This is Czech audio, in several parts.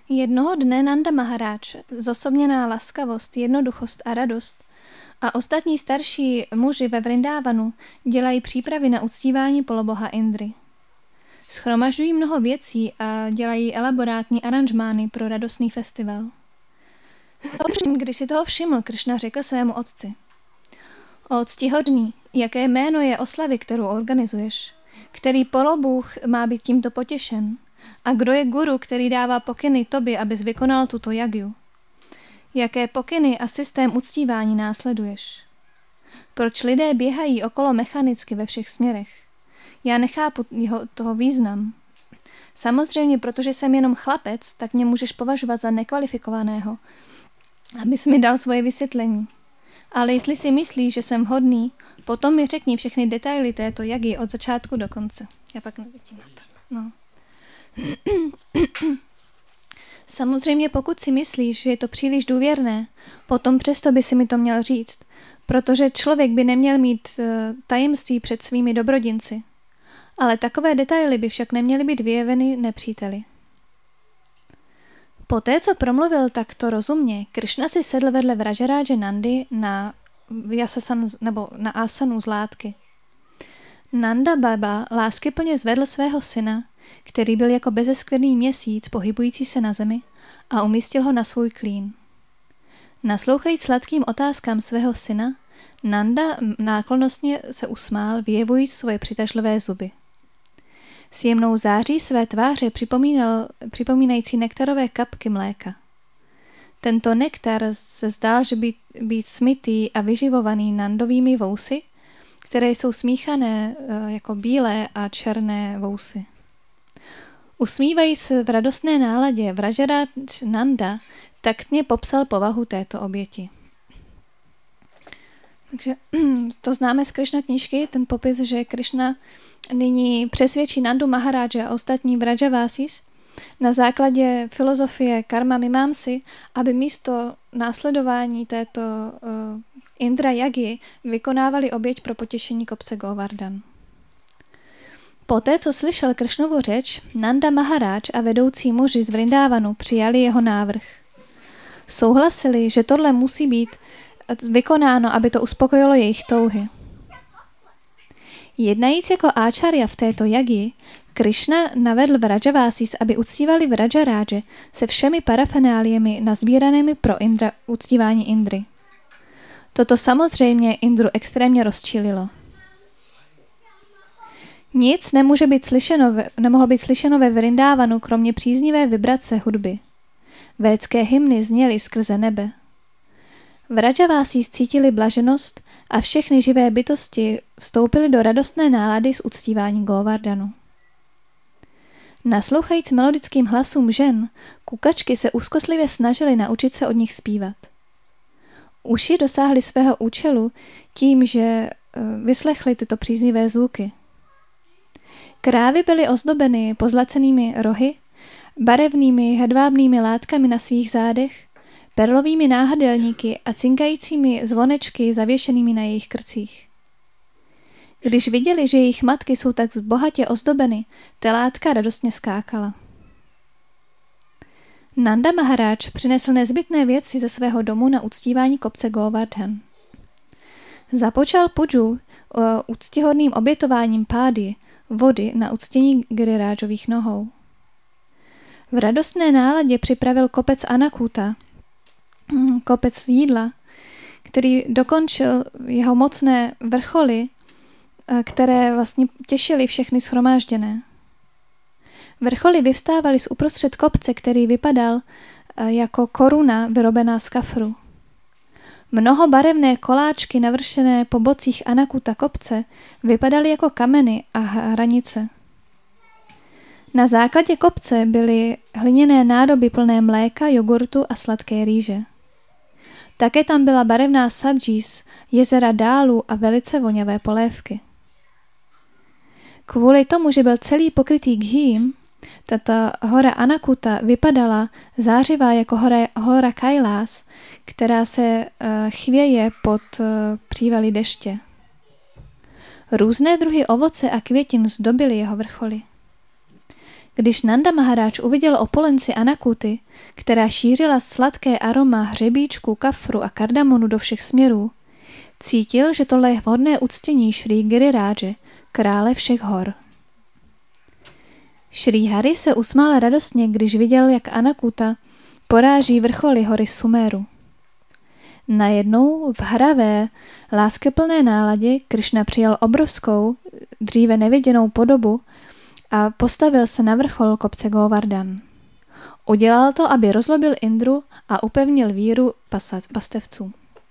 Jednoho dne Nanda Maharáč, zosobněná laskavost, jednoduchost a radost, a ostatní starší muži ve Vrindávanu dělají přípravy na uctívání poloboha Indry. Schromažďují mnoho věcí a dělají elaborátní aranžmány pro radostný festival. Když si toho všiml, Krišna řekl svému otci: O ctihodný, jaké jméno je oslavy, kterou organizuješ? Který polobůh má být tímto potěšen? A kdo je guru, který dává pokyny tobě, abys vykonal tuto jagyu? Jaké pokyny a systém uctívání následuješ? Proč lidé běhají okolo mechanicky ve všech směrech? Já nechápu toho význam. Samozřejmě, protože jsem jenom chlapec, tak mě můžeš považovat za nekvalifikovaného, abys mi dal svoje vysvětlení. Ale jestli si myslíš, že jsem hodný, potom mi řekni všechny detaily této jagy od začátku do konce. Já pak nevidím na to. No. Samozřejmě, pokud si myslíš, že je to příliš důvěrné, potom přesto by si mi to měl říct, protože člověk by neměl mít tajemství před svými dobrodinci. Ale takové detaily by však neměly být vyjeveny nepříteli. Poté, co promluvil takto rozumně, Krišna si sedl vedle Vražaráže Nandy na asanu z látky. Nanda Baba láskyplně zvedl svého syna, který byl jako bezeskvrný měsíc pohybující se na zemi, a umístil ho na svůj klín. Naslouchajíc sladkým otázkám svého syna, Nanda náklonnostně se usmál, vyjevujíc svoje přitažlivé zuby. S jemnou září své tváře připomínající nektarové kapky mléka. Tento nektar se zdál, že být smytý a vyživovaný nandovými vousy, které jsou smíchané jako bílé a černé vousy. Usmívajíc se v radostné náladě, Vražaráž Nanda taktně popsal povahu této oběti. Takže to známe z Krišna knížky, ten popis, že Krišna nyní přesvědčí Nandu Maharáže a ostatní Vrajavásis na základě filozofie karma mimamsy, aby místo následování této Indra Yagi vykonávali oběť pro potěšení kopce Govardhan. Poté, co slyšel Krišnovu řeč, Nanda Maharáč a vedoucí muži z Vrindávanu přijali jeho návrh. Souhlasili, že tohle musí být vykonáno, aby to uspokojilo jejich touhy. Jednajíc jako áčarja v této jagi, Krišna navedl Vrajavásis, aby uctívali Vrajaráže se všemi parafenáliemi nazbíranými pro uctívání Indry. Toto samozřejmě Indru extrémně rozčililo. Nic nemohlo být slyšeno ve Vrindávanu, kromě příznivé vibrace hudby. Védské hymny zněly skrze nebe. Vrajavásis cítili blaženost a všechny živé bytosti vstoupily do radostné nálady z uctívání Govardhanu. Naslouchajíc melodickým hlasům žen, kukačky se úzkostlivě snažily naučit se od nich zpívat. Uši dosáhly svého účelu tím, že vyslechly tyto příznivé zvuky. Krávy byly ozdobeny pozlacenými rohy, barevnými hedvábnými látkami na svých zádech, perlovými náhrdelníky a cinkajícími zvonečky zavěšenými na jejich krcích. Když viděli, že jejich matky jsou tak bohatě ozdobeny, telátka radostně skákala. Nanda Maharáč přinesl nezbytné věci ze svého domu na uctívání kopce Govardhan. Započal puju úctyhodným obětováním pády, vody na uctění Girirážových nohou. V radostné náladě připravil kopec Anakuta, kopec jídla, který dokončil jeho mocné vrcholy, které vlastně těšily všechny shromážděné. Vrcholy vyvstávaly z uprostřed kopce, který vypadal jako koruna vyrobená z kafru. Mnohobarevné koláčky navršené po bocích Anakuta kopce vypadaly jako kameny a hranice. Na základě kopce byly hliněné nádoby plné mléka, jogurtu a sladké rýže. Také tam byla barevná sabdží z jezera Dálu a velice voňavé polévky. Kvůli tomu, že byl celý pokrytý ghím, tato hora Anakuta vypadala zářivá jako hora Kailas, která se chvěje pod přívaly deště. Různé druhy ovoce a květin zdobily jeho vrcholy. Když Nanda Maharáč uviděl opulenci Anakuty, která šířila sladké aroma hřebíčku, kafru a kardamonu do všech směrů, cítil, že tohle je vhodné uctění Šrí Giriráže, krále všech hor. Šrí Hari se usmál radostně, když viděl, jak Anakuta poráží vrcholy hory Suméru. Najednou v hravé, láskyplné náladě Krišna přijal obrovskou, dříve neviděnou podobu a postavil se na vrchol kopce Govardhan. Udělal to, aby rozlobil Indru a upevnil víru pastevců.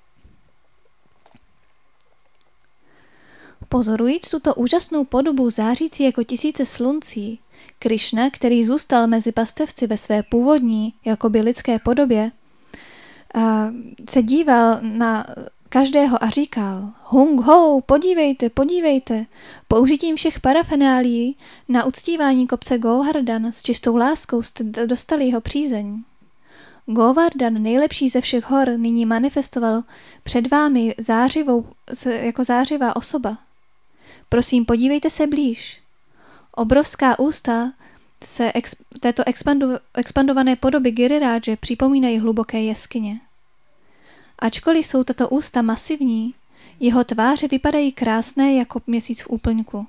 Pozorujíc tuto úžasnou podobu zářící jako tisíce sluncí, Krišna, který zůstal mezi pastevci ve své původní, jakoby lidské podobě, se díval na každého a říkal: Hung ho, podívejte, podívejte, použitím všech parafenálií na uctívání kopce Govardhan s čistou láskou jste dostali jeho přízeň. Govardhan, nejlepší ze všech hor, nyní manifestoval před vámi jako zářivá osoba. Prosím, podívejte se blíž. Obrovská ústa se této expandované podoby Giriráže připomínají hluboké jeskyně. Ačkoliv jsou tato ústa masivní, jeho tváře vypadají krásné jako měsíc v úplňku.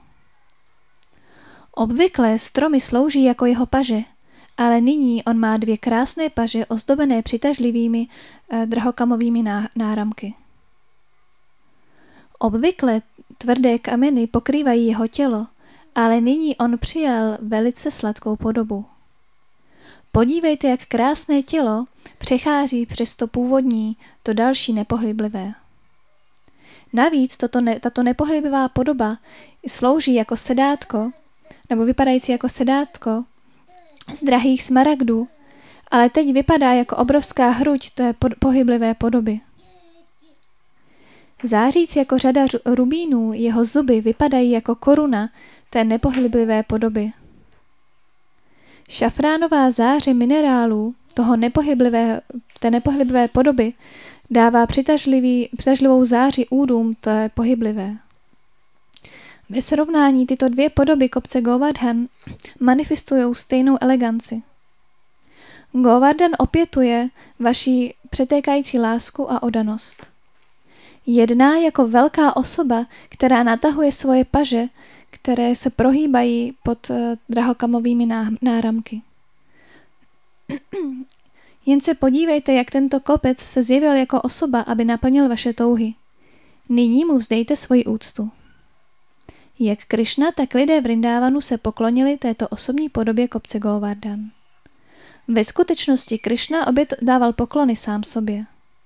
Obvykle stromy slouží jako jeho paže, ale nyní on má 2 krásné paže ozdobené přitažlivými drahokamovými náramky. Obvykle tvrdé kameny pokrývají jeho tělo, ale nyní on přijal velice sladkou podobu. Podívejte, jak krásné tělo přechází přes to původní, to další nepohyblivé. Navíc tato nepohyblivá podoba slouží jako sedátko, nebo vypadající jako sedátko z drahých smaragdů, ale teď vypadá jako obrovská hruď té pohyblivé podoby. Zářící jako řada rubínů, jeho zuby vypadají jako koruna té nepohyblivé podoby. Šafránová záře minerálů té nepohyblivé podoby dává přitažlivou záři údům té pohyblivé. Ve srovnání tyto 2 podoby kopce Govardhan manifestují stejnou eleganci. Govardhan opětuje vaši přetékající lásku a oddanost. Jedná jako velká osoba, která natahuje svoje paže, které se prohýbají pod drahokamovými náramky. Jen se podívejte, jak tento kopec se zjevil jako osoba, aby naplnil vaše touhy. Nyní mu vzdejte svoji úctu. Jak Krišna, tak lidé v Vrindávanu se poklonili této osobní podobě kopce Govardhan. Ve skutečnosti Krišna dával poklony sám sobě.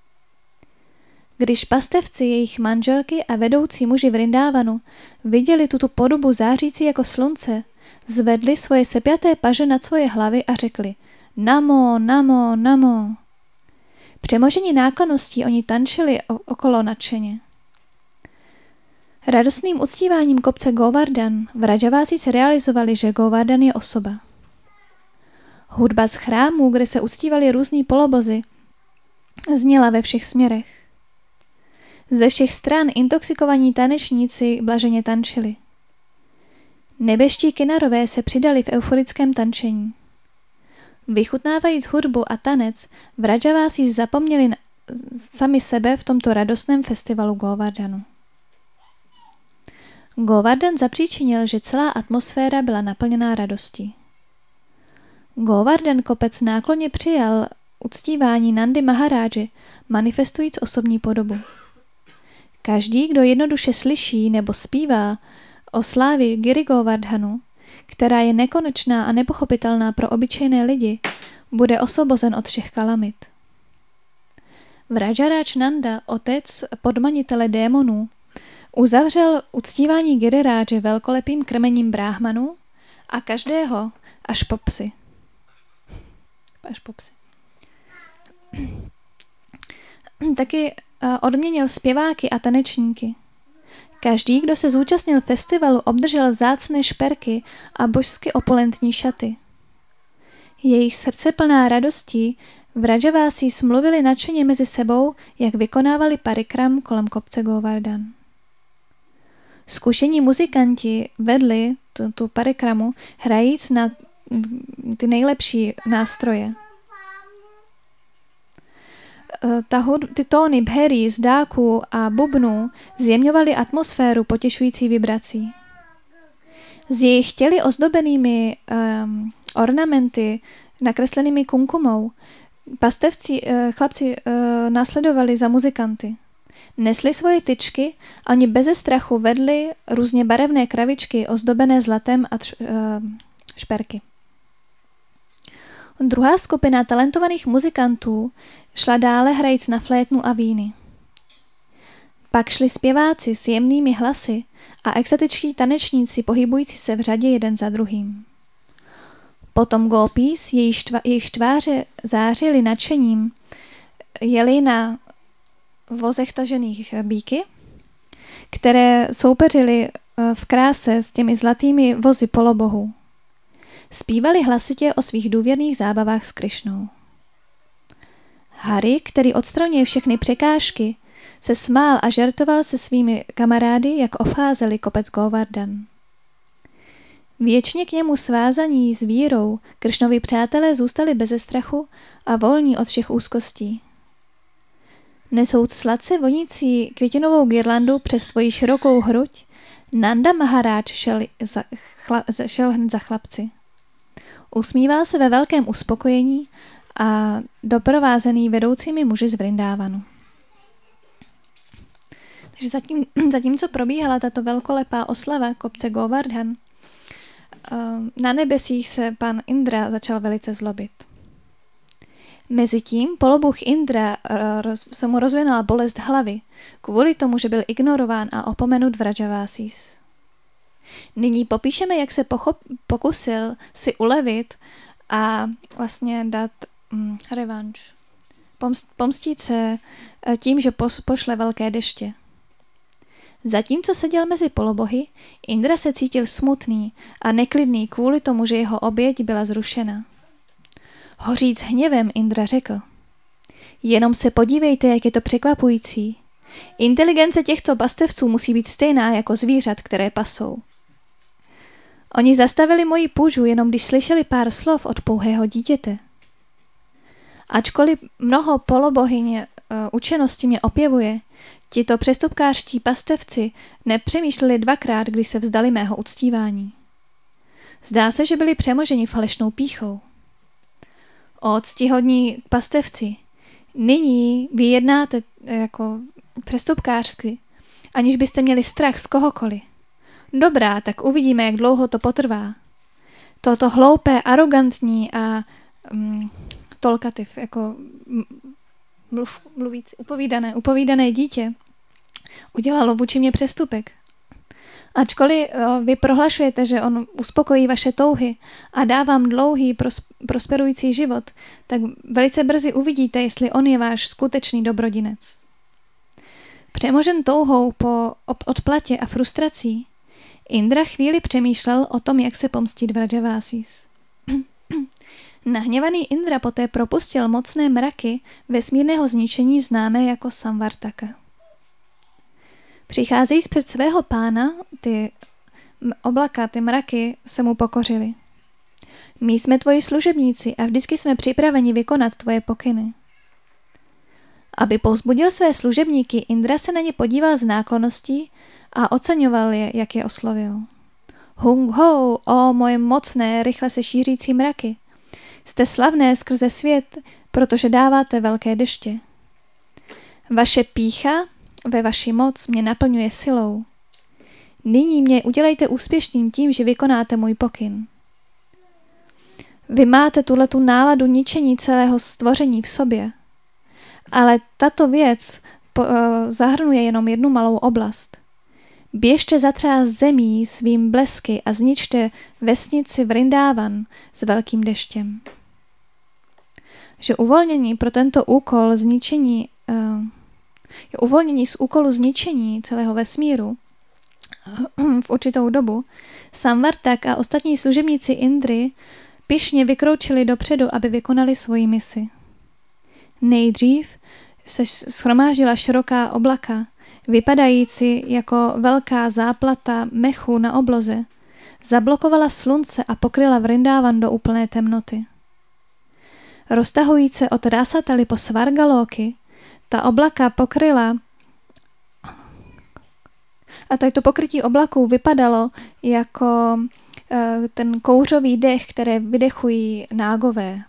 Když pastevci, jejich manželky a vedoucí muži Vrindávanu viděli tuto podobu zářící jako slunce, zvedli svoje sepjaté paže nad svoje hlavy a řekli: Namo, namo, namo. Přemoženi náklonností oni tančili okolo nadšeně. Radostným uctíváním kopce Govardhan vražaváci se realizovali, že Govardhan je osoba. Hudba z chrámů, kde se uctívali různí polobozy, zněla ve všech směrech. Ze všech stran intoxikovaní tanečníci blaženě tančili. Nebeští kinarové se přidali v euforickém tančení. Vychutnávajíc hudbu a tanec, vražaváci zapomněli sami sebe v tomto radostném festivalu Govardhanu. Govardhan zapříčinil, že celá atmosféra byla naplněná radostí. Govardhan kopec náklonně přijal uctívání Nandy Maharáže, manifestujíc osobní podobu. Každý, kdo jednoduše slyší nebo zpívá o slávě Giri Govardhanu, která je nekonečná a nepochopitelná pro obyčejné lidi, bude osvobozen od všech kalamit. Vrajaráč Nanda, otec podmanitele démonů, uzavřel uctívání Giriráže velkolepým krmením bráhmanů a každého až po psy. Taky odměnil zpěváky a tanečníky. Každý, kdo se zúčastnil festivalu, obdržel vzácné šperky a božsky opulentní šaty. Jejich srdce plná radostí vražaváci smluvili nadšeně mezi sebou, jak vykonávali parikram kolem kopce Govardhan. Zkušení muzikanti vedli tu parikramu, hrajíc na ty nejlepší nástroje. Ty tóny bhery, zdáků a bubnů zjemňovaly atmosféru potěšující vibrací. S jejich těly ozdobenými ornamenty, nakreslenými kumkumou, chlapci následovali za muzikanty. Nesli svoje tyčky a oni beze strachu vedli různě barevné kravičky ozdobené zlatem a šperky. Druhá skupina talentovaných muzikantů šla dále hrajíc na flétnu a víny. Pak šli zpěváci s jemnými hlasy a exotičtí tanečníci pohybující se v řadě jeden za druhým. Potom gópís, jejich tváře zářily nadšením, jeli na vozech tažených býky, které soupeřily v kráse s těmi zlatými vozy polobohů. Zpívali hlasitě o svých důvěrných zábavách s Krišnou. Hari, který odstraňuje všechny překážky, se smál a žertoval se svými kamarády, jak obcházeli kopec Govardhan. Věčně k němu svázaní s vírou, Krišnovi přátelé zůstali beze strachu a volní od všech úzkostí. Nesouc sladce vonící květinovou girlandu přes svoji širokou hruď, Nanda Maharaj šel hned za chlapci. Usmíval se ve velkém uspokojení a doprovázený vedoucími muži z Vrindávanu. Takže zatímco probíhala tato velkolepá oslava kopce Govardhan, na nebesích se pan Indra začal velice zlobit. Mezitím polobůh Indra se mu rozvinula bolest hlavy, kvůli tomu, že byl ignorován a opomenut v Rajavásís. Nyní popíšeme, jak se pokusil si ulevit a vlastně dát revanš. Pomstít se tím, že pošle velké deště. Zatímco seděl mezi polobohy, Indra se cítil smutný a neklidný kvůli tomu, že jeho oběť byla zrušena. Hoříc hněvem, Indra řekl: Jenom se podívejte, jak je to překvapující. Inteligence těchto pastevců musí být stejná jako zvířat, které pasou. Oni zastavili moji půžu, jenom když slyšeli pár slov od pouhého dítěte. Ačkoliv mnoho polobohyně učenosti mě opěvuje, tito přestupkářští pastevci nepřemýšleli dvakrát, když se vzdali mého uctívání. Zdá se, že byli přemoženi falešnou pýchou. O ctihodní pastevci, nyní vy jednáte jako přestupkářsky, aniž byste měli strach z kohokoliv. Dobrá, tak uvidíme, jak dlouho to potrvá. Toto hloupé, arrogantní a tolkativ, jako mluvící, upovídané dítě udělalo vůči mě přestupek. Ačkoliv vy prohlašujete, že on uspokojí vaše touhy a dá vám dlouhý prosperující život, tak velice brzy uvidíte, jestli on je váš skutečný dobrodinec. Přemožen touhou po odplatě a frustrací, Indra chvíli přemýšlel o tom, jak se pomstit v Rajavásís. Nahněvaný Indra poté propustil mocné mraky vesmírného zničení známé jako Samvartaka. Přicházejíc před svého pána, ty oblaka, ty mraky se mu pokořily. My jsme tvoji služebníci a vždycky jsme připraveni vykonat tvoje pokyny. Aby povzbudil své služebníky, Indra se na ně podíval s náklonností a oceňoval je, jak je oslovil. Hung ho, o moje mocné, rychle se šířící mraky. Jste slavné skrze svět, protože dáváte velké deště. Vaše pýcha ve vaši moc mě naplňuje silou. Nyní mě udělejte úspěšným tím, že vykonáte můj pokyn. Vy máte tuhletu náladu ničení celého stvoření v sobě. Ale tato věc zahrnuje jenom jednu malou oblast. Běžte zatřást zemí svým blesky a zničte vesnici Vrindávan s velkým deštěm. Že uvolnění pro tento úkol zničení uvolnění z úkolu zničení celého vesmíru v určitou dobu, Samvartak a ostatní služebníci Indry pyšně vykročili dopředu, aby vykonali svoji misi. Nejdřív se shromáždila široká oblaka, vypadající jako velká záplata mechu na obloze, zablokovala slunce a pokryla Vrindávan do úplné temnoty. Roztahující se od Rasatali po Svargalóky, ta oblaka pokryla a tady to pokrytí oblaků vypadalo jako ten kouřový dech, které vydechují nágové.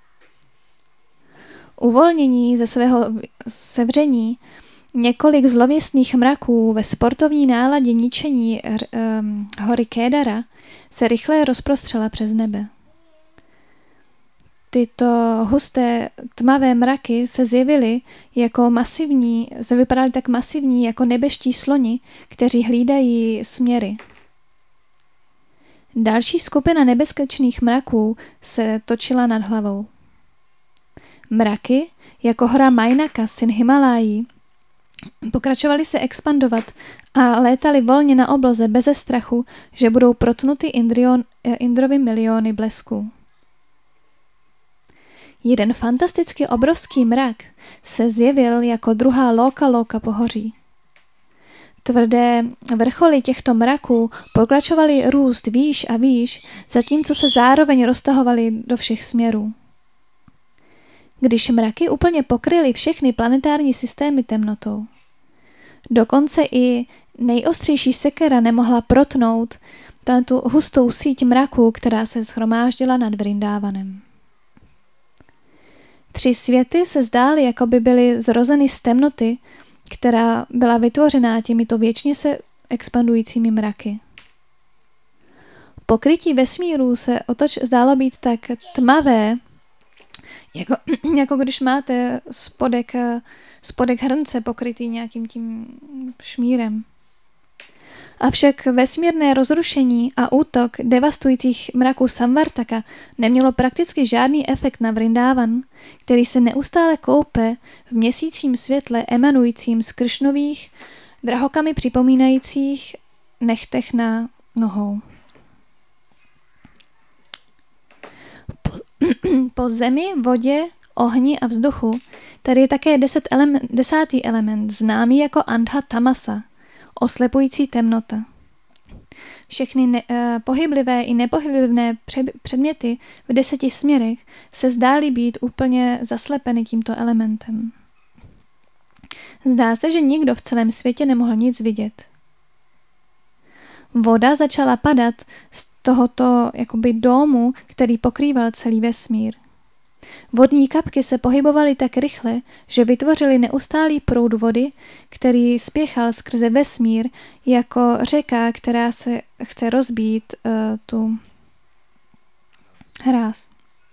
Uvolnění ze svého sevření několik zlověstných mraků ve sportovní náladě ničení hory Kédara se rychle rozprostřela přes nebe. Tyto husté tmavé mraky se zjevily jako masivní, se vypadaly tak masivní jako nebeští sloni, kteří hlídají směry. Další skupina nebezpečných mraků se točila nad hlavou. Mraky, jako hora Mainaka, syn Himalájí, pokračovaly se expandovat a létaly volně na obloze beze strachu, že budou protnuty Indrovi miliony blesků. Jeden fantasticky obrovský mrak se zjevil jako druhá Loka pohoří. Tvrdé vrcholy těchto mraků pokračovaly růst výš a výš, zatímco se zároveň roztahovaly do všech směrů. Když mraky úplně pokryly všechny planetární systémy temnotou. Dokonce i nejostřejší sekera nemohla protnout tu hustou síť mraků, která se shromáždila nad Vrindávanem. 3 světy se zdály, jako by byly zrozeny z temnoty, která byla vytvořená těmito věčně se expandujícími mraky. Pokrytí vesmíru se otoč zdálo být tak tmavé, jako když máte spodek hrnce pokrytý nějakým tím šmírem. Avšak vesmírné rozrušení a útok devastujících mraků Samvartaka nemělo prakticky žádný efekt na Vrindávan, který se neustále koupe v měsíčním světle emanujícím z Krišnových, drahokamy připomínajících nechtech na nohou. Po zemi, vodě, ohni a vzduchu tady je také 10. element, známý jako Andha Tamasa, oslepující temnota. Všechny pohyblivé i nepohyblivé předměty v 10 směrech se zdály být úplně zaslepeny tímto elementem. Zdá se, že nikdo v celém světě nemohl nic vidět. Voda začala padat z tohoto jakoby domu, který pokrýval celý vesmír. Vodní kapky se pohybovaly tak rychle, že vytvořily neustálý proud vody, který spěchal skrze vesmír jako řeka, která se chce rozbít tu hráz.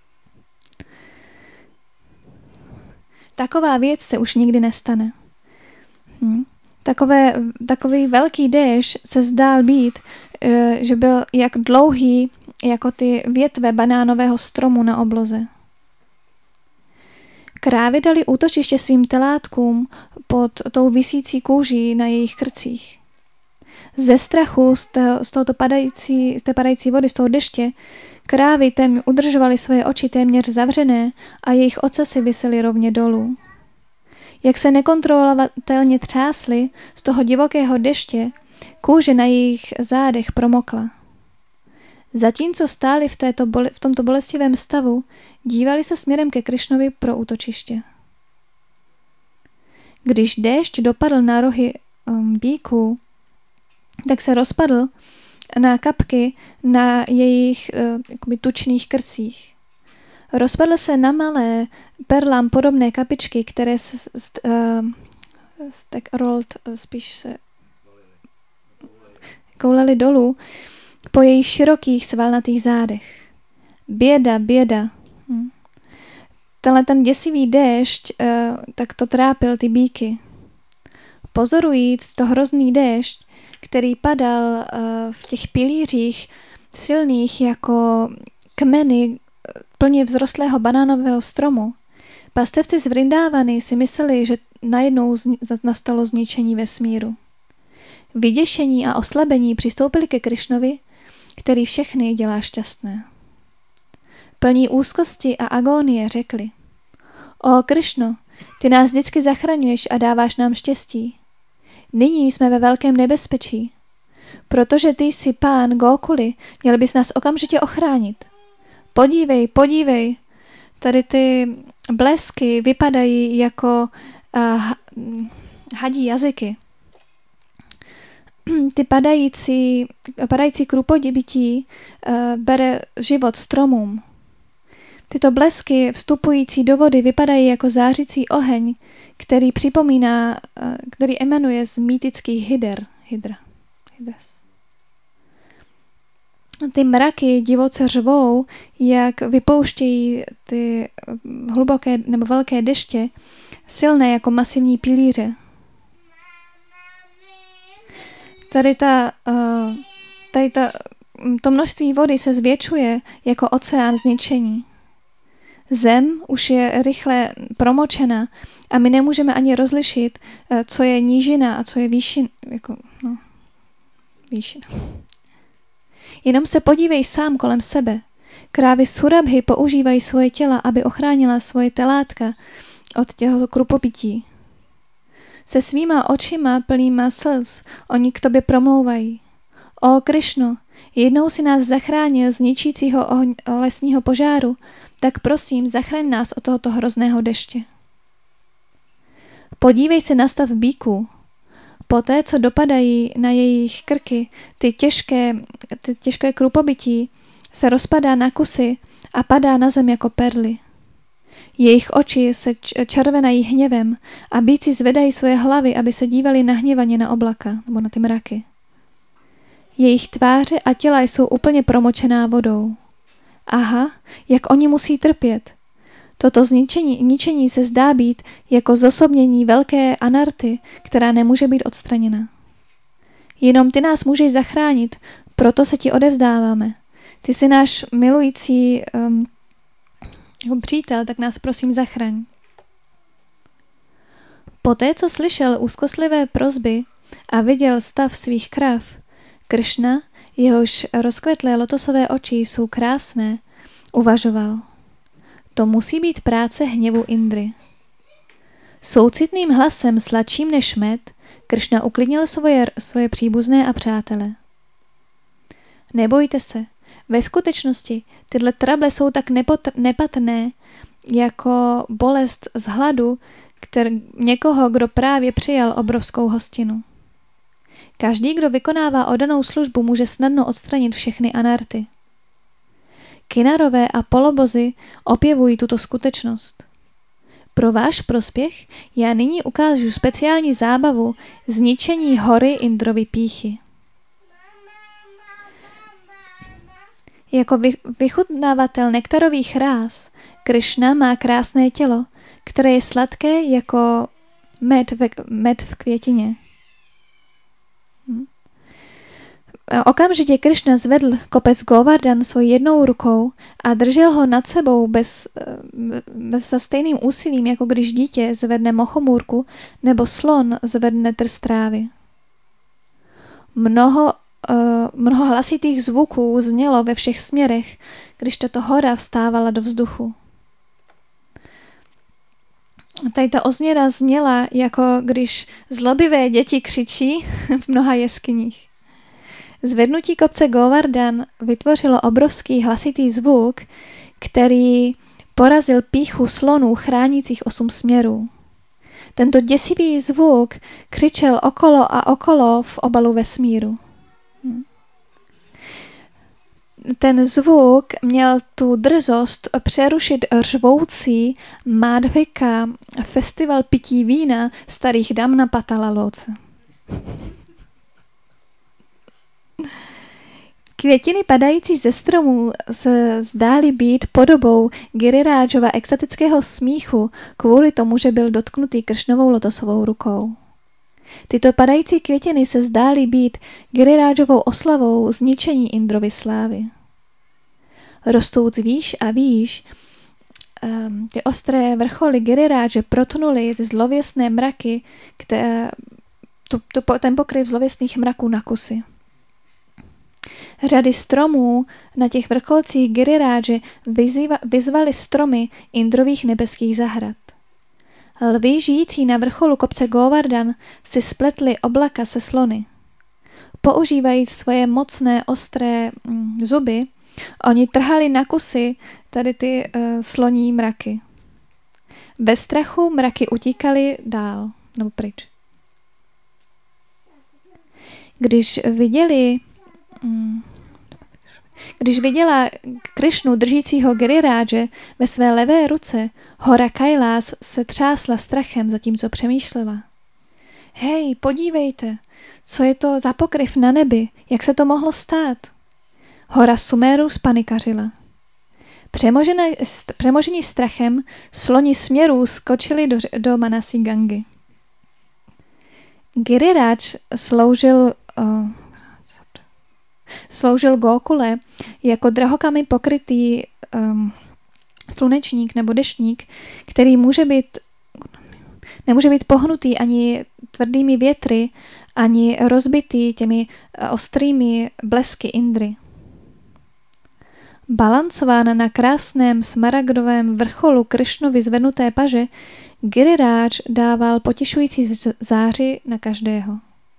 Taková věc se už nikdy nestane. Takový velký déšť se zdál být, že byl jak dlouhý jako ty větve banánového stromu na obloze. Krávy dali útočiště svým telátkům pod tou visící kůží na jejich krcích. Ze strachu z té padající vody, z toho deště, krávy udržovaly svoje oči téměř zavřené a jejich ocasy visely rovně dolů. Jak se nekontrolovatelně třásly z toho divokého deště, kůže na jejich zádech promokla. Zatímco stáli v tomto bolestivém stavu, dívali se směrem ke Krišnovi pro útočiště. Když déšť dopadl na rohy bíků, tak se rozpadl na kapky na jejich tučných krcích. Rozpadl se na malé perlám podobné kapičky, které se spíš se koulely dolů po jejich širokých svalnatých zádech. Běda. Ten děsivý déšť tak to trápil ty bíky. Pozorujíc to hrozný déšť, který padal v těch pilířích silných jako kmeny plně vzrostlého banánového stromu, pastevci z Vrindávany si mysleli, že najednou nastalo zničení vesmíru. Vyděšení a oslabení přistoupili ke Krišnovi, který všechny dělá šťastné. Plní úzkosti a agónie řekli: O Krišno, ty nás vždycky zachraňuješ a dáváš nám štěstí. Nyní jsme ve velkém nebezpečí. Protože ty jsi pán Gokuli, měl bys nás okamžitě ochránit. Podívej, podívej, tady ty blesky vypadají jako hadí jazyky. Ty padající krupodibití bere život stromům. Tyto blesky vstupující do vody vypadají jako zářící oheň, který emanuje z mýtických hydras. Ty mraky divoce řvou, jak vypouštějí ty hluboké nebo velké deště, silné jako masivní pilíře. To množství vody se zvětšuje jako oceán zničení. Zem už je rychle promočena a my nemůžeme ani rozlišit, co je nížina a co je výšina. Výšina. Jenom se podívej sám kolem sebe. Krávy Surabhy používají svoje těla, aby ochránila svoje telátka od těchto krupopití. Se svýma očima plnýma slz oni k tobě promlouvají. O Krišno, jednou si nás zachránil z ničícího lesního požáru, tak prosím, zachraň nás od tohoto hrozného deště. Podívej se na stav bíků. Poté, co dopadají na jejich krky, ty těžké krupobití se rozpadá na kusy a padá na zem jako perly. Jejich oči se červenají hněvem a býci zvedají svoje hlavy, aby se dívali nahněvaně na oblaka nebo na ty mraky. Jejich tváře a těla jsou úplně promočená vodou. Aha, jak oni musí trpět. Toto ničení se zdá být jako zosobnění velké anarty, která nemůže být odstraněna. Jenom ty nás můžeš zachránit, proto se ti odevzdáváme. Ty jsi náš milující přítel, tak nás prosím zachraň. Poté, co slyšel úzkostlivé prosby a viděl stav svých krav, Krišna, jehož rozkvetlé lotosové oči jsou krásné, uvažoval. To musí být práce hněvu Indry. Soucitným hlasem sladším než med, Krišna uklidnil svoje příbuzné a přátele. Nebojte se, ve skutečnosti tyhle trable jsou tak nepatrné jako bolest z hladu někoho, kdo právě přijal obrovskou hostinu. Každý, kdo vykonává oddanou službu, může snadno odstranit všechny anarty. Kinarové a polobozy opěvují tuto skutečnost. Pro váš prospěch já nyní ukážu speciální zábavu zničení hory Indrovy pýchy. Jako vychutnávatel nektarových ráz, Krišna má krásné tělo, které je sladké jako med v květině. Okamžitě Krišna zvedl kopec Govardhan svojí jednou rukou a držel ho nad sebou se stejným úsilím, jako když dítě zvedne mochomůrku nebo slon zvedne trst trávy. Mnoho hlasitých zvuků znělo ve všech směrech, když tato hora vstávala do vzduchu. Tady ta ozněna zněla, jako když zlobivé děti křičí v mnoha jeskyních. Zvednutí kopce Govardhan vytvořilo obrovský hlasitý zvuk, který porazil pýchu slonů chránících 8 směrů. Tento děsivý zvuk křičel okolo a okolo v obalu vesmíru. Ten zvuk měl tu drzost přerušit řvoucí Madhvika festival pití vína starých dam na Patalaloce. Květiny padající ze stromů se zdály být podobou Girirajova extatického smíchu kvůli tomu, že byl dotknutý Krišnovou lotosovou rukou. Tyto padající květiny se zdály být Girirajovou oslavou zničení Indrovy slávy. Rostouc výš a výš, ty ostré vrcholy Giriraje protnuly ty zlověstné mraky, ten pokryv zlověstných mraků na kusy. Řady stromů na těch vrcholcích Giriraje vyzvaly stromy Indrových nebeských zahrad. Lvi žijící na vrcholu kopce Govardhan si spletli oblaka se slony. používají svoje mocné, ostré zuby, oni trhali na kusy tady ty sloní mraky. Ve strachu mraky utíkaly dál, nebo pryč. Když viděla Krišnu držícího Giriráže ve své levé ruce, hora Kailas se třásla strachem, zatímco přemýšlela. Hej, podívejte, co je to za pokryv na nebi, jak se to mohlo stát? Hora Sumeru spanikařila. Přemožení strachem, sloni směrů skočili do Manasi Gangy. Giriraj sloužil Gokule jako drahokamy pokrytý slunečník nebo deštník, který nemůže být pohnutý ani tvrdými větry, ani rozbitý těmi ostrými blesky Indry. Balancován na krásném smaragdovém vrcholu Krišnovy zvednuté paže, Giriraj dával potěšující záři na každého.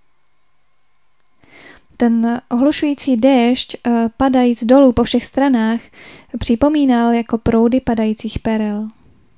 Ten ohlušující déšť, padajíc dolů po všech stranách, připomínal jako proudy padajících perel.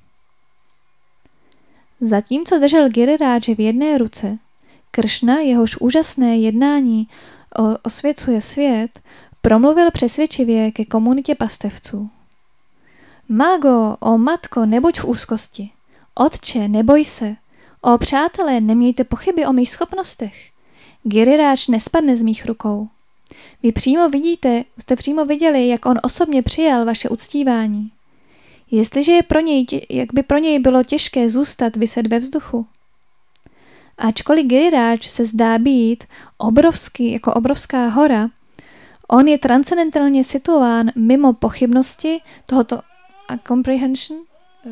Zatímco držel Giriráže v jedné ruce, Kršna, jehož úžasné jednání osvěcuje svět, promluvil přesvědčivě ke komunitě pastevců. Mágo, o matko, nebuď v úzkosti. Otče, neboj se. O přátelé, nemějte pochyby o mých schopnostech. Giriraj nespadne z mých rukou. Jste přímo viděli, jak on osobně přijal vaše uctívání. Jestliže jak by pro něj bylo těžké zůstat viset ve vzduchu. Ačkoliv Giriraj se zdá být obrovský, jako obrovská hora, on je transcendentálně situován mimo pochybnosti tohoto comprehension,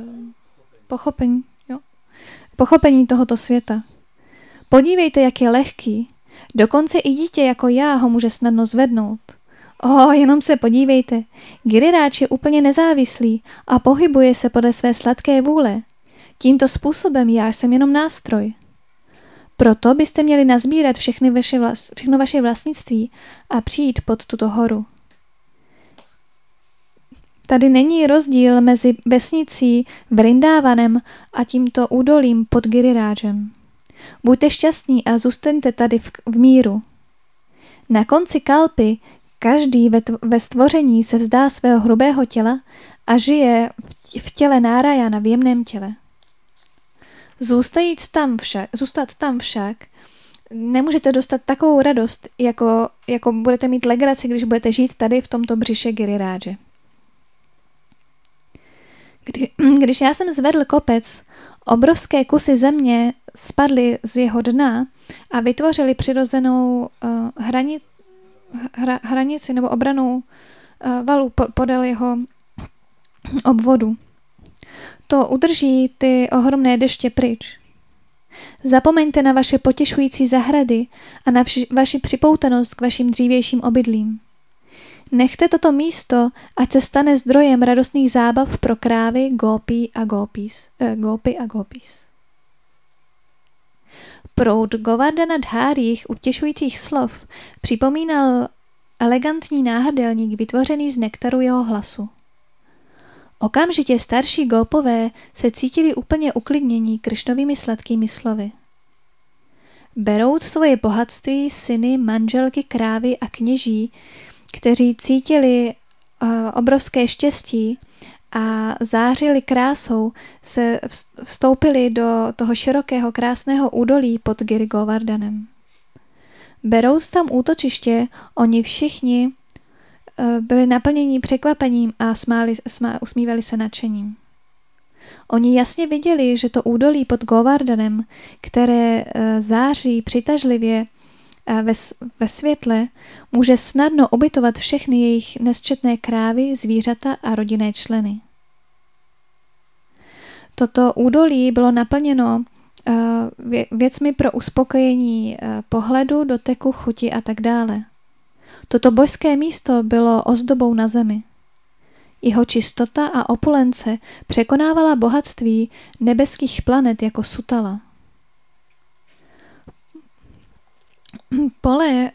pochopení tohoto světa. Podívejte, jak je lehký. Dokonce i dítě jako já ho může snadno zvednout. Jenom se podívejte. Giriraj je úplně nezávislý a pohybuje se podle své sladké vůle. Tímto způsobem já jsem jenom nástroj. Proto byste měli nazbírat všechno vaše vlastnictví a přijít pod tuto horu. Tady není rozdíl mezi vesnicí Vrindávanem a tímto údolím pod Girirážem. Buďte šťastní a zůstaňte tady v míru. Na konci kalpy každý ve stvoření se vzdá svého hrubého těla a žije v těle Nárajana v jemném těle. Zůstat tam však nemůžete dostat takovou radost, jako budete mít legraci, když budete žít tady v tomto břiše Giriráže. Když já jsem zvedl kopec, obrovské kusy země spadly z jeho dna a vytvořily přirozenou hranici nebo obranu valu podél jeho obvodu. To udrží ty ohromné deště pryč. Zapomeňte na vaše potěšující zahrady a na vaši připoutanost k vašim dřívějším obydlím. Nechte toto místo, ať se stane zdrojem radostných zábav pro krávy, gópy a gópis. Proud Govardhana Dhárích utěšujících slov připomínal elegantní náhrdelník vytvořený z nektaru jeho hlasu. Okamžitě starší gópové se cítili úplně uklidnění Krišnovými sladkými slovy. Berouc svoje bohatství, syny, manželky, krávy a kněží, kteří cítili obrovské štěstí a zářili krásou, se vstoupili do toho širokého krásného údolí pod Giri Govardhanem. Berouc tam útočiště, oni všichni byli naplněni překvapením a usmívali se nadšením. Oni jasně viděli, že to údolí pod Govardhanem, které září přitažlivě ve světle, může snadno ubytovat všechny jejich nesčetné krávy, zvířata a rodinné členy. Toto údolí bylo naplněno věcmi pro uspokojení pohledu, doteku, chuti a tak dále. Toto božské místo bylo ozdobou na zemi. Jeho čistota a opulence překonávala bohatství nebeských planet jako Sutala. pole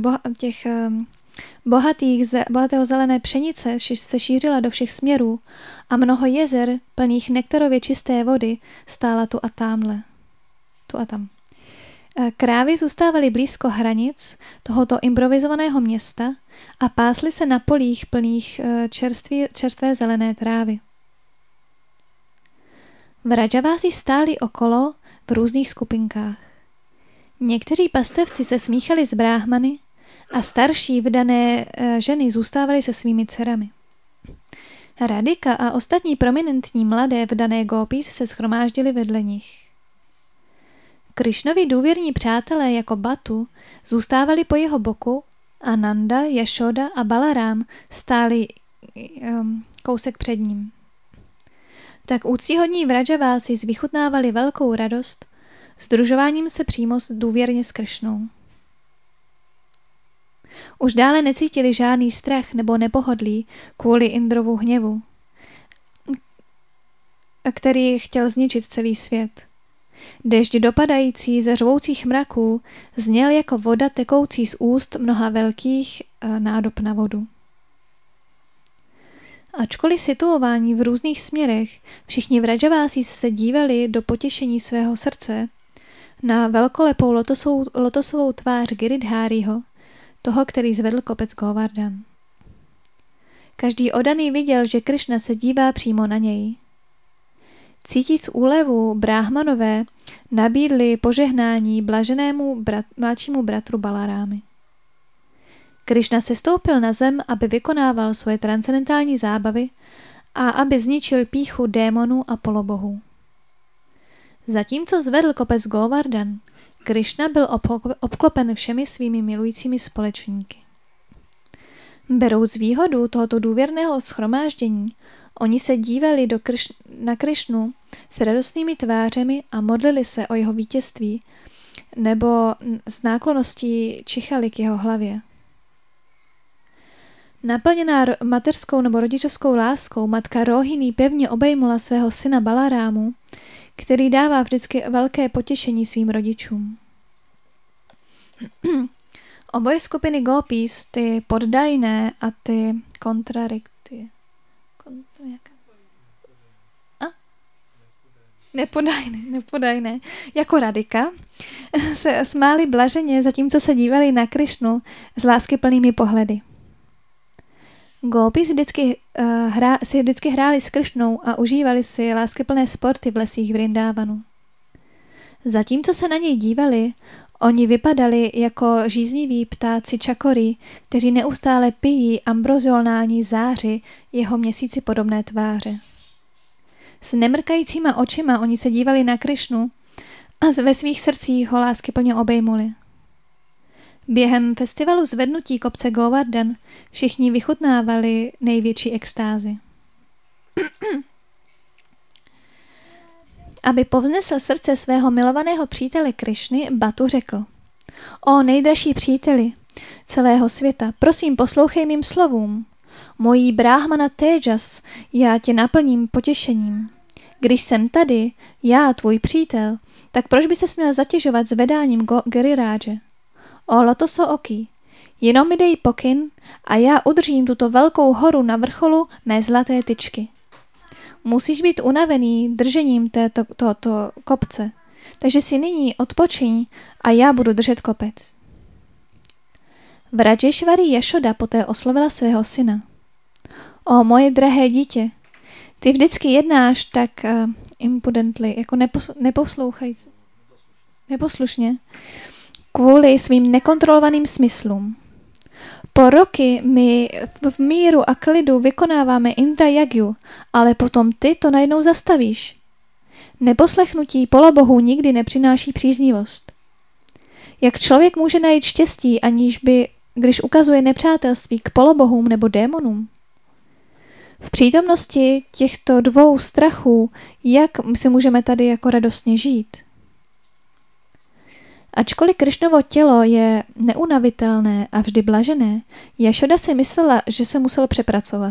bohatého zelené pšenice se šířila do všech směrů a mnoho jezer plných nektarově čisté vody stála tu a tam. Krávy zůstávaly blízko hranic tohoto improvizovaného města a pásly se na polích plných čerstvé zelené trávy. Vrajavási stáli okolo v různých skupinkách. Někteří pastevci se smíchali s bráhmany a starší vdané ženy zůstávaly se svými dcerami. Radika a ostatní prominentní mladé vdané gópis se shromáždili vedle nich. Krišnovi důvěrní přátelé jako Batu zůstávali po jeho boku a Nanda, Jašoda a Balarám stáli kousek před ním. Tak úctíhodní Vrajavási vychutnávali velkou radost sdružováním se přímo důvěrně s Krišnou. Už dále necítili žádný strach nebo nepohodlí kvůli Indrovu hněvu, který chtěl zničit celý svět. Déšť dopadající ze řvoucích mraků zněl jako voda tekoucí z úst mnoha velkých nádob na vodu. Ačkoliv situování v různých směrech, všichni Vrajavási se dívali do potěšení svého srdce na velkolepou lotosovou tvář Giridháriho, toho, který zvedl kopec Govardhan. Každý oddaný viděl, že Krišna se dívá přímo na něj. Cítíc úlevu, bráhmanové nabídli požehnání blaženému mladšímu bratru Balarámy. Krišna se stoupil na zem, aby vykonával svoje transcendentální zábavy a aby zničil pýchu démonů a polobohů. Zatímco zvedl kopec Govardhan, Krišna byl obklopen všemi svými milujícími společníky. Berouc výhodu tohoto důvěrného shromáždění, oni se dívali na Krišnu s radostnými tvářemi a modlili se o jeho vítězství, nebo s náklonností čichali k jeho hlavě. Naplněná mateřskou nebo rodičovskou láskou, matka Rohini pevně obejmula svého syna Balarámu, který dává vždycky velké potěšení svým rodičům. Oboje skupiny gópis, ty poddajné a ty kontrarikty. Nepodajné. Jako Radika se smáli blaženě, zatímco se dívali na Krišnu s láskyplnými pohledy. Gópis si vždycky hráli s Krišnou a užívali si láskyplné sporty v lesích Vrindávanu. Zatímco se na něj dívali, oni vypadali jako žízniví ptáci čakory, kteří neustále pijí ambrozionální záři jeho měsíci podobné tváře. S nemrkajícíma očima oni se dívali na Krišnu a ve svých srdcích ho láskyplně obejmuli. Během festivalu zvednutí kopce Govardhan všichni vychutnávali největší extázi. Aby povznesl srdce svého milovaného přítele Krišny, Batu řekl: O nejdražší příteli celého světa, prosím, poslouchej mým slovům. Mojí bráhmana Téjas, já tě naplním potěšením. Když jsem tady, já, tvůj přítel, tak proč by se směl zatěžovat zvedáním Giriráže? O lotoso oky, jenom mi dej pokyn a já udržím tuto velkou horu na vrcholu mé zlaté tyčky. Musíš být unavený držením tohoto kopce, takže si nyní odpočiň a já budu držet kopec. Vrajeshvari Jašoda poté oslovila svého syna. O moje drahé dítě, ty vždycky jednáš tak impudently, jako neposlušně, kvůli svým nekontrolovaným smyslům. Po roky my v míru a klidu vykonáváme Indra Yagyu, ale potom ty to najednou zastavíš. Neposlechnutí polobohů nikdy nepřináší příznivost. Jak člověk může najít štěstí, když ukazuje nepřátelství k polobohům nebo démonům? V přítomnosti těchto dvou strachů, jak si můžeme tady jako radostně žít? Ačkoliv Krišnovo tělo je neunavitelné a vždy blažené, Jašoda si myslela, že se musel přepracovat.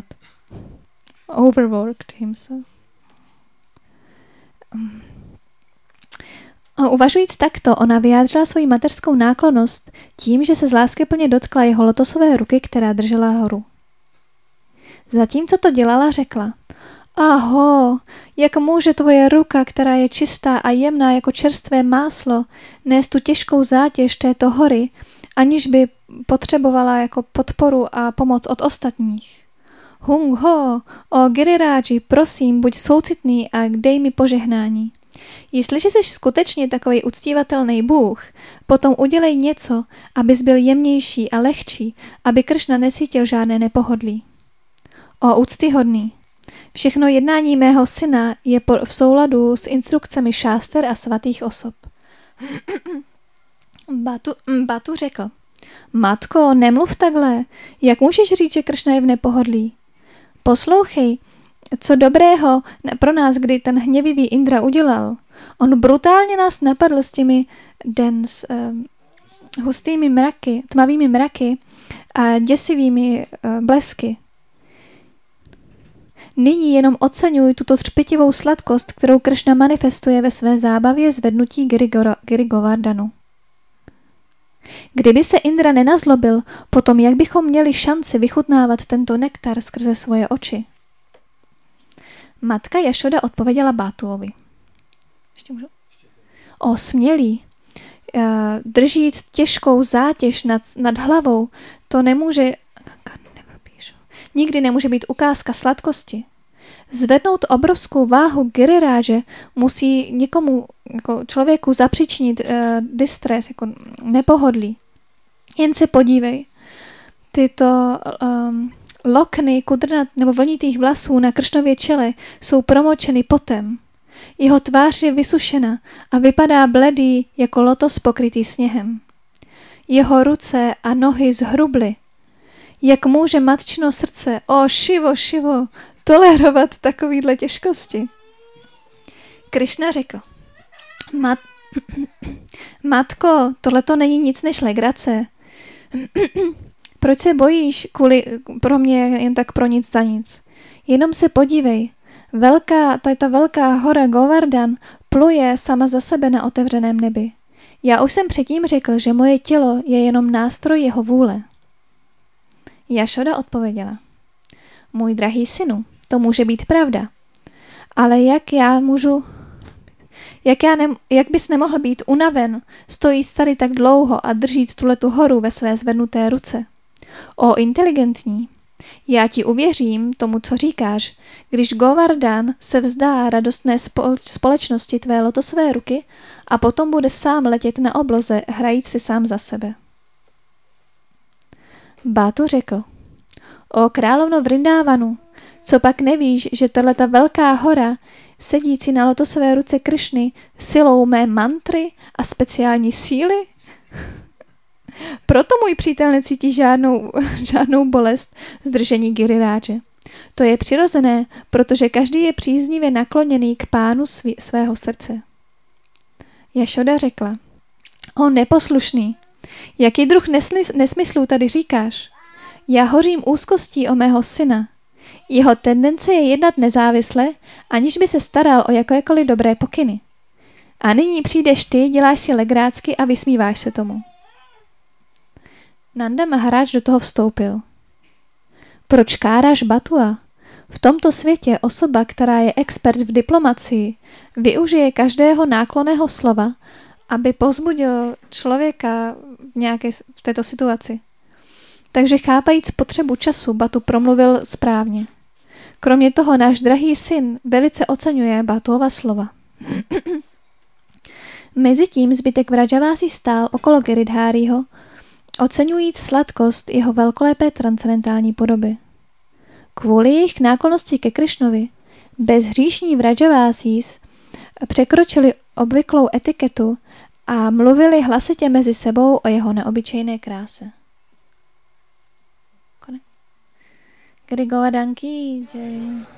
Overworked himself. A uvažujíc takto, ona vyjádřila svoji mateřskou náklonnost tím, že se zláskyplně dotkla jeho lotosové ruky, která držela horu. Zatímco to dělala, řekla: Aho, jak může tvoje ruka, která je čistá a jemná jako čerstvé máslo, nést tu těžkou zátěž této hory, aniž by potřebovala jako podporu a pomoc od ostatních. Hung ho, o Giriráji, prosím, buď soucitný a dej mi požehnání. Jestliže jsi skutečně takový uctívatelný Bůh, potom udělej něco, abys byl jemnější a lehčí, aby Kršna necítil žádné nepohodlí. O úctyhodný, všechno jednání mého syna je v souladu s instrukcemi šáster a svatých osob. Batu řekl: Matko, nemluv takhle, jak můžeš říct, že Kršna je v nepohodlí? Poslouchej, co dobrého pro nás, kdy ten hněvivý Indra udělal. On brutálně nás napadl s těmi hustými mraky, tmavými mraky a děsivými blesky. Nyní jenom oceňuj tuto třpitivou sladkost, kterou Kršna manifestuje ve své zábavě zvednutí Giri Govardhanu. Kdyby se Indra nenazlobil, potom jak bychom měli šanci vychutnávat tento nektar skrze svoje oči? Matka Jašoda odpověděla Bátuovi. Ještě můžu? O smělý, drží těžkou zátěž nad hlavou, to nemůže, nikdy nemůže být ukázka sladkosti. Zvednout obrovskou váhu Giriráže musí někomu, jako člověku, zapříčinit distres, jako nepohodlí. Jen se podívej. Tyto lokny kudrnat nebo vlnitých vlasů na Kršnově čele jsou promočeny potem. Jeho tvář je vysušena a vypadá bledý jako lotos pokrytý sněhem. Jeho ruce a nohy zhrubly. Jak může matčino srdce, Šivo, tolerovat takovýhle těžkosti? Krišna řekl: Matko, tohleto není nic než legrace. Proč se bojíš pro mě jen tak pro nic za nic? Jenom se podívej. Ta velká hora Govardhan pluje sama za sebe na otevřeném nebi. Já už jsem předtím řekl, že moje tělo je jenom nástroj jeho vůle. Jašoda odpověděla: Můj drahý synu, to může být pravda. Ale jak bys nemohl být unaven, stojíc tady tak dlouho a držíc tuhletu horu ve své zvednuté ruce? O inteligentní, já ti uvěřím tomu, co říkáš, když Govardhan se vzdá radostné společnosti tvé lotosové ruky a potom bude sám letět na obloze, hrajíc si sám za sebe. Bátu řekl: O královno Vrindávanu, co pak nevíš, že tato velká hora, sedící na lotosové ruce Kršny, silou mé mantry a speciální síly? Proto můj přítel necítí žádnou bolest zdržení Giriráže. To je přirozené, protože každý je příznivě nakloněný k pánu svého srdce. Jašoda řekla: O neposlušný, jaký druh nesmyslů tady říkáš? Já hořím úzkostí o mého syna. Jeho tendence je jednat nezávisle, aniž by se staral o jakékoliv dobré pokyny. A nyní přijdeš ty, děláš si legrácky a vysmíváš se tomu. Nanda Maharaj do toho vstoupil. Proč káráš Batua? V tomto světě osoba, která je expert v diplomacii, využije každého náklonného slova, aby povzbudil člověka v této situaci. Takže chápajíc potřebu času, Batu promluvil správně. Kromě toho náš drahý syn velice oceňuje Batuova slova. Mezitím zbytek Vražavásí stál okolo Giridháriho, oceňujíc sladkost jeho velkolepé transcendentální podoby. Kvůli jejich náklonnosti ke Krišnovi bezhříšní Vražavásís překročili obvyklou etiketu a mluvili hlasitě mezi sebou o jeho neobyčejné kráse. Giri Govardhan ki jai.